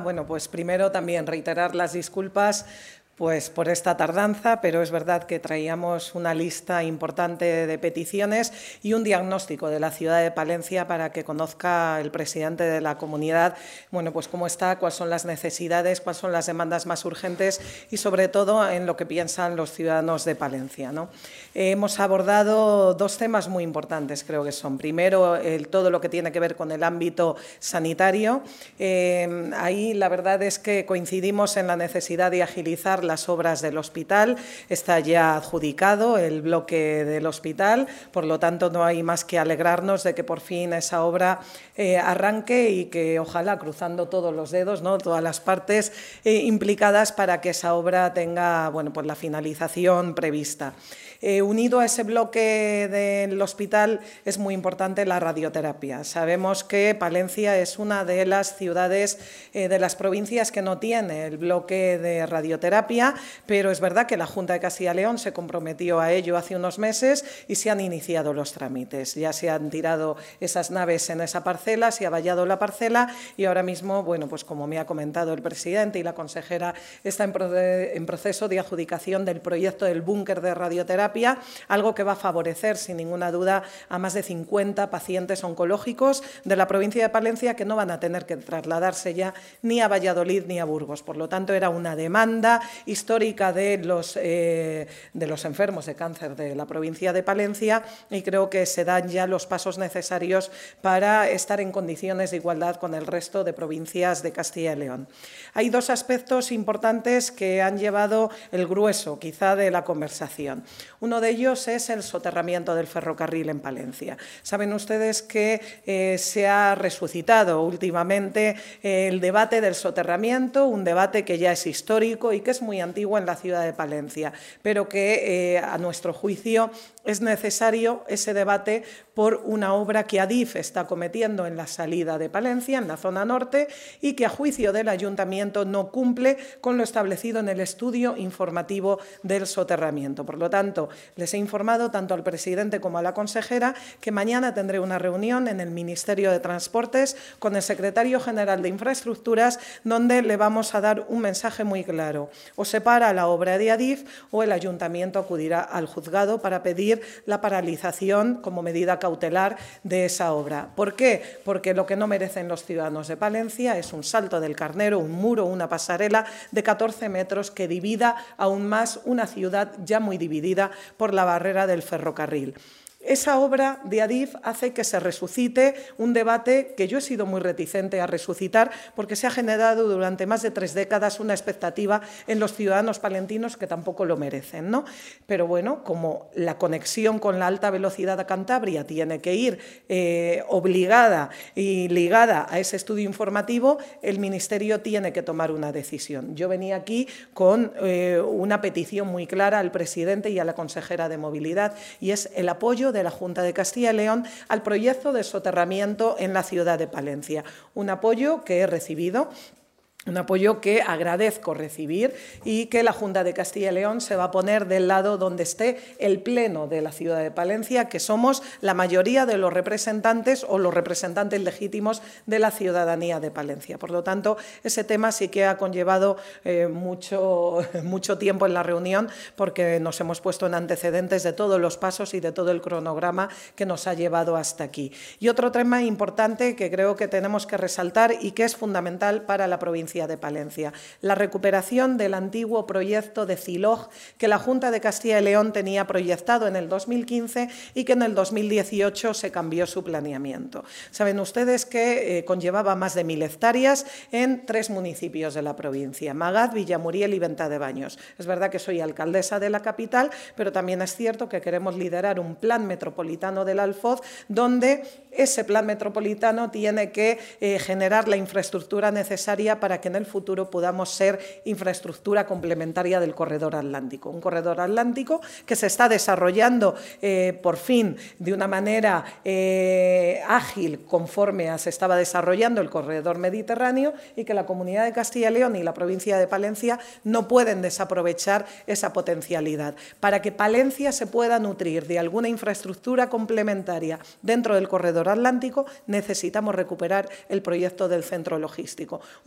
Bueno, pues primero también reiterar las disculpas pues por esta tardanza, pero es verdad que traíamos una lista importante de peticiones y un diagnóstico de la ciudad de Palencia para que conozca el presidente de la comunidad, bueno, pues cómo está, cuáles son las necesidades, cuáles son las demandas más urgentes y sobre todo en lo que piensan los ciudadanos de Palencia, ¿no? Hemos abordado dos temas muy importantes, creo que son. Primero, todo lo que tiene que ver con el ámbito sanitario. Ahí la verdad es que coincidimos en la necesidad de agilizar las obras del hospital. Está ya adjudicado el bloque del hospital, por lo tanto no hay más que alegrarnos de que por fin esa obra arranque y que ojalá, cruzando todos los dedos, ¿no?, todas las partes implicadas para que esa obra tenga, bueno, pues la finalización prevista. Unido a ese bloque del hospital es muy importante la radioterapia. Sabemos que Palencia es una de las ciudades de las provincias que no tiene el bloque de radioterapia, pero es verdad que la Junta de Castilla y León se comprometió a ello hace unos meses y se han iniciado los trámites. Ya se han tirado esas naves en esa parcela, se ha vallado la parcela y ahora mismo, bueno, pues como me ha comentado el presidente y la consejera, está en proceso de adjudicación del proyecto del búnker de radioterapia, algo que va a favorecer sin ninguna duda a más de 50 pacientes oncológicos de la provincia de Palencia que no van a tener que trasladarse ya ni a Valladolid ni a Burgos. Por lo tanto, era una demanda histórica de los enfermos de cáncer de la provincia de Palencia y creo que se dan ya los pasos necesarios para estar en condiciones de igualdad con el resto de provincias de Castilla y León. Hay dos aspectos importantes que han llevado el grueso, quizá, de la conversación. Uno de ellos es el soterramiento del ferrocarril en Palencia. Saben ustedes que se ha resucitado últimamente el debate del soterramiento, un debate que ya es histórico y que es muy antiguo en la ciudad de Palencia, pero que a nuestro juicio es necesario ese debate por una obra que Adif está cometiendo en la salida de Palencia, en la zona norte, y que a juicio del ayuntamiento no cumple con lo establecido en el estudio informativo del soterramiento. Por lo tanto, les he informado tanto al presidente como a la consejera que mañana tendré una reunión en el Ministerio de Transportes con el secretario general de Infraestructuras, donde le vamos a dar un mensaje muy claro. O se para la obra de Adif o el ayuntamiento acudirá al juzgado para pedir la paralización como medida cautelar de esa obra. ¿Por qué? Porque lo que no merecen los ciudadanos de Palencia es un salto del Carnero, un muro, una pasarela de 14 metros que divida aún más una ciudad ya muy dividida por la barrera del ferrocarril. Esa obra de Adif hace que se resucite un debate que yo he sido muy reticente a resucitar porque se ha generado durante más de 3 décadas una expectativa en los ciudadanos palentinos que tampoco lo merecen, ¿no? Pero bueno, como la conexión con la alta velocidad a Cantabria tiene que ir obligada y ligada a ese estudio informativo, el Ministerio tiene que tomar una decisión. Yo venía aquí con una petición muy clara al presidente y a la consejera de Movilidad y es el apoyo de la Junta de Castilla y León al proyecto de soterramiento en la ciudad de Palencia. Un apoyo que he recibido, un apoyo que agradezco recibir y que la Junta de Castilla y León se va a poner del lado donde esté el Pleno de la ciudad de Palencia, que somos la mayoría de los representantes o los representantes legítimos de la ciudadanía de Palencia. Por lo tanto, ese tema sí que ha conllevado mucho tiempo en la reunión porque nos hemos puesto en antecedentes de todos los pasos y de todo el cronograma que nos ha llevado hasta aquí. Y otro tema importante que creo que tenemos que resaltar y que es fundamental para la provincia de Palencia, la recuperación del antiguo proyecto de Ciloj que la Junta de Castilla y León tenía proyectado en el 2015 y que en el 2018 se cambió su planeamiento. Saben ustedes que conllevaba más de 1000 hectáreas en 3 municipios de la provincia, Magaz, Villamuriel y Venta de Baños. Es verdad que soy alcaldesa de la capital, pero también es cierto que queremos liderar un plan metropolitano del Alfoz donde ese plan metropolitano tiene que generar la infraestructura necesaria para que en el futuro podamos ser infraestructura complementaria del corredor atlántico. Un corredor atlántico que se está desarrollando por fin de una manera ágil conforme se estaba desarrollando el corredor mediterráneo y que la Comunidad de Castilla y León y la provincia de Palencia no pueden desaprovechar esa potencialidad. Para que Palencia se pueda nutrir de alguna infraestructura complementaria dentro del corredor atlántico necesitamos recuperar el proyecto del centro logístico. Un proyecto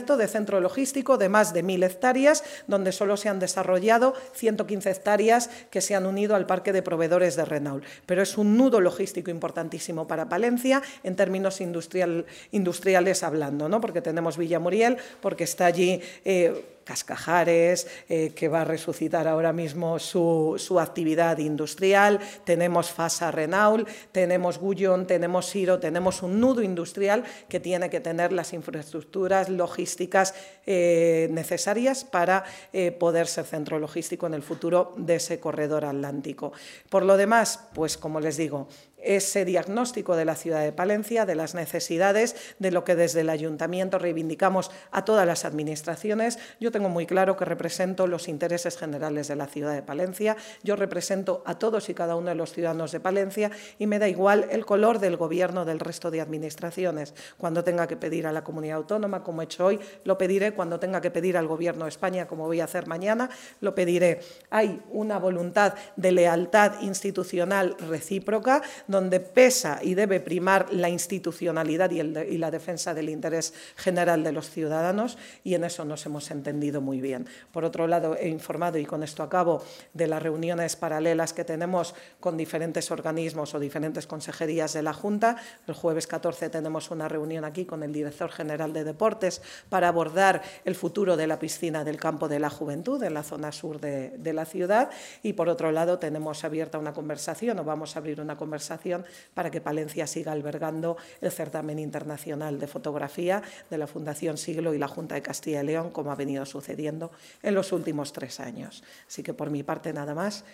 proyecto de centro logístico de más de 1000 hectáreas, donde solo se han desarrollado 115 hectáreas que se han unido al parque de proveedores de Renault. Pero es un nudo logístico importantísimo para Palencia en términos industriales hablando, ¿no? Porque tenemos Villamuriel, porque está allí Cascajares, que va a resucitar ahora mismo su actividad industrial, tenemos Fasa Renault, tenemos Gullón, tenemos Siro, tenemos un nudo industrial que tiene que tener las infraestructuras logísticas necesarias para poder ser centro logístico en el futuro de ese corredor atlántico. Por lo demás, pues como les digo, ese diagnóstico de la ciudad de Palencia, de las necesidades, de lo que desde el Ayuntamiento reivindicamos a todas las administraciones. Yo tengo muy claro que represento los intereses generales de la ciudad de Palencia, yo represento a todos y cada uno de los ciudadanos de Palencia y me da igual el color del gobierno del resto de administraciones. Cuando tenga que pedir a la comunidad autónoma, como he hecho hoy, lo pediré. Cuando tenga que pedir al Gobierno de España, como voy a hacer mañana, lo pediré. Hay una voluntad de lealtad institucional recíproca, donde pesa y debe primar la institucionalidad y la defensa del interés general de los ciudadanos, y en eso nos hemos entendido muy bien. Por otro lado, he informado, y con esto acabo, de las reuniones paralelas que tenemos con diferentes organismos o diferentes consejerías de la Junta. El jueves 14 tenemos una reunión aquí con el director general de Deportes para abordar el futuro de la piscina del Campo de la Juventud en la zona sur de la ciudad, y por otro lado tenemos abierta una conversación, o vamos a abrir una conversación para que Palencia siga albergando el certamen internacional de fotografía de la Fundación Siglo y la Junta de Castilla y León, como ha venido sucediendo en los últimos 3 años. Así que por mi parte nada más